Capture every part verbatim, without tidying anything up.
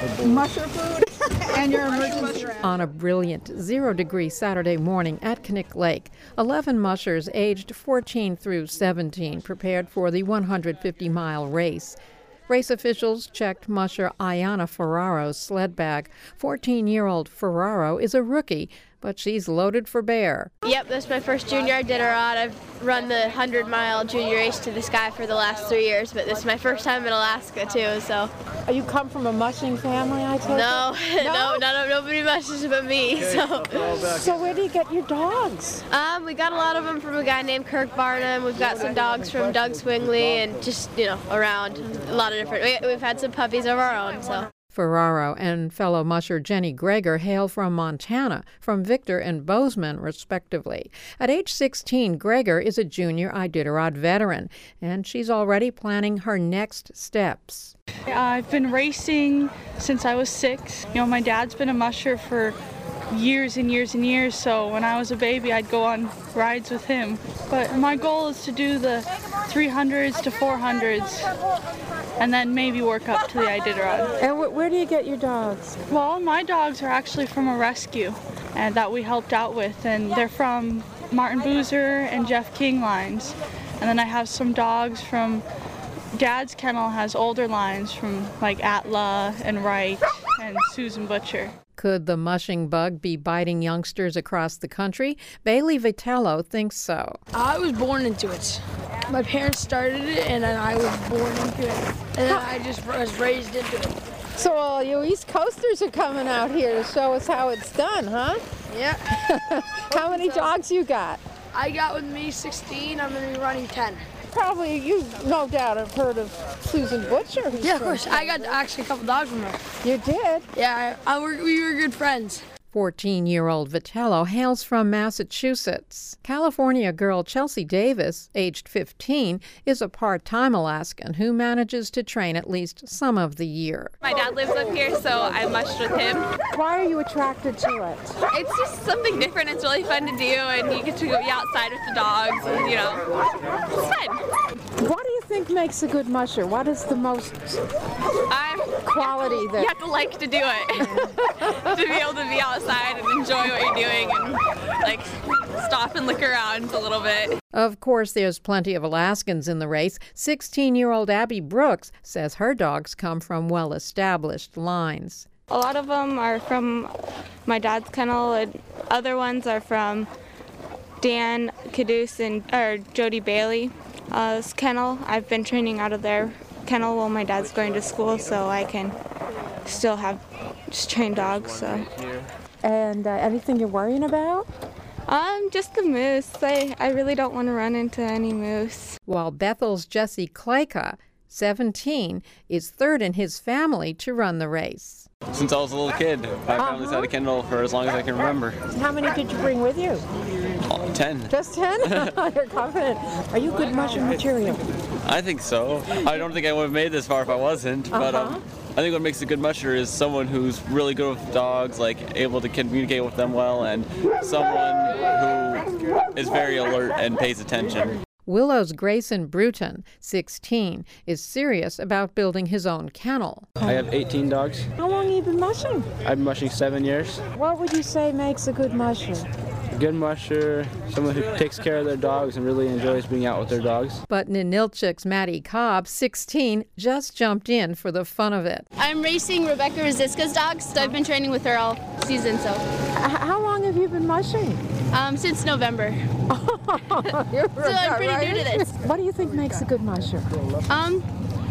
musher food and your emergency round. On a brilliant zero-degree Saturday morning at Knik Lake, eleven mushers aged fourteen through seventeen prepared for the one hundred fifty mile race. Race officials checked musher Ayana Ferraro's sled bag. fourteen-year-old Ferraro is a rookie, but she's loaded for bear. Yep, this is my first junior Iditarod. I've run the one hundred mile junior race to the sky for the last three years, but this is my first time in Alaska too, so. Oh, you come from a mushing family, I take No, it? no, no, no, nobody mushes but me, so. So where do you get your dogs? Um, we got a lot of them from a guy named Kirk Barnum. We've got some dogs from Doug Swingley and just, you know, around a lot of different, we, we've had some puppies of our own, so. Ferraro and fellow musher Jenny Greger hail from Montana, from Victor and Bozeman, respectively. At age sixteen, Greger is a junior Iditarod veteran, and she's already planning her next steps. I've been racing since I was six. You know, my dad's been a musher for years and years and years, so when I was a baby, I'd go on rides with him. But my goal is to do the three hundreds to four hundreds, and then maybe work up to the Iditarod. And wh- where do you get your dogs? Well, my dogs are actually from a rescue and that we helped out with, and they're from Martin Boozer and Jeff King lines. And then I have some dogs from Dad's kennel, has older lines from like Atla and Wright and Susan Butcher. Could the mushing bug be biting youngsters across the country? Bailey Vitello thinks so. I was born into it. My parents started it, and then I was born into it. And then I just was raised into it. So all you East Coasters are coming out here to show us how it's done, huh? Yeah. How many dogs you got? I got with me sixteen. I'm going to be running ten. Probably you, no doubt, have heard of Susan Butcher. Yeah, of course. I got actually a couple dogs from her. You did? Yeah, I, I were, we were good friends. fourteen-year-old Vitello hails from Massachusetts. California girl Chelsea Davis, aged fifteen, is a part-time Alaskan who manages to train at least some of the year. My dad lives up here, so I mushed with him. Why are you attracted to it? It's just something different. It's really fun to do, and you get to go be outside with the dogs, and, you know, it's fun. What do you think makes a good musher? What is the most I'm, quality you have to, that... You have to like to do it, to be able to be outside and enjoy what you're doing and, like, stop and look around a little bit. Of course, there's plenty of Alaskans in the race. sixteen-year-old Abby Brooks says her dogs come from well-established lines. A lot of them are from my dad's kennel, and other ones are from Dan Caduce and or Jody Bailey's uh, kennel. I've been training out of their kennel while my dad's going to school, so I can still have just train dogs. So. And uh, anything you're worrying about? Um, just the moose. I, I really don't want to run into any moose. While Bethel's Jesse Klejka, seventeen, is third in his family to run the race. Since I was a little kid, my Uh-huh. family's had a kennel for as long as I can remember. How many did you bring with you? Oh, ten. Just ten? You're confident. Are you good musher material? I think so. I don't think I would have made this far if I wasn't, but um, Uh-huh. I think what makes a good musher is someone who's really good with dogs, like able to communicate with them well, and someone who is very alert and pays attention. Willow's Grayson Bruton, sixteen, is serious about building his own kennel. I have eighteen dogs. How long have you been mushing? I've been mushing seven years. What would you say makes a good musher? A good musher, someone who takes care of their dogs and really enjoys being out with their dogs. But Ninilchik's Maddie Cobb, sixteen, just jumped in for the fun of it. I'm racing Rebecca Rosiska's dogs, so I've been training with her all season, so. H- how long have you been mushing? Um, since November. You're So I'm pretty new to this. What do you think makes a good musher? Um,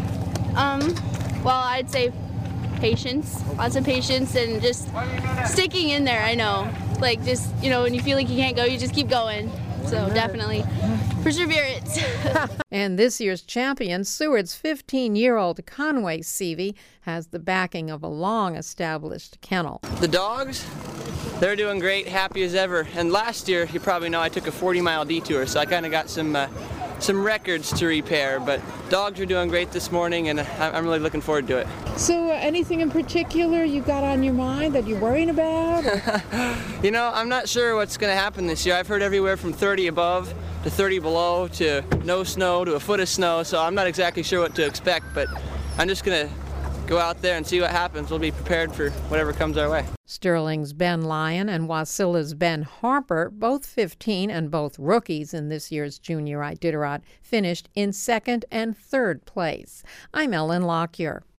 um, well, I'd say patience, lots of patience, and just sticking in there. I know, like just you know, when you feel like you can't go, you just keep going. So definitely perseverance. And this year's champion, Seward's fifteen-year-old Conway Seavey, has the backing of a long-established kennel. The dogs, they're doing great, happy as ever. And last year, you probably know, I took a forty mile detour, so I kind of got some uh, some records to repair. But dogs are doing great this morning, and I'm really looking forward to it. So uh, anything in particular you got on your mind that you're worrying about? You know, I'm not sure what's going to happen this year. I've heard everywhere from thirty above to thirty below to no snow to a foot of snow, so I'm not exactly sure what to expect, but I'm just going to go out there and see what happens. We'll be prepared for whatever comes our way. Sterling's Ben Lyon and Wasilla's Ben Harper, both fifteen and both rookies in this year's Junior Iditarod, finished in second and third place. I'm Ellen Lockyer.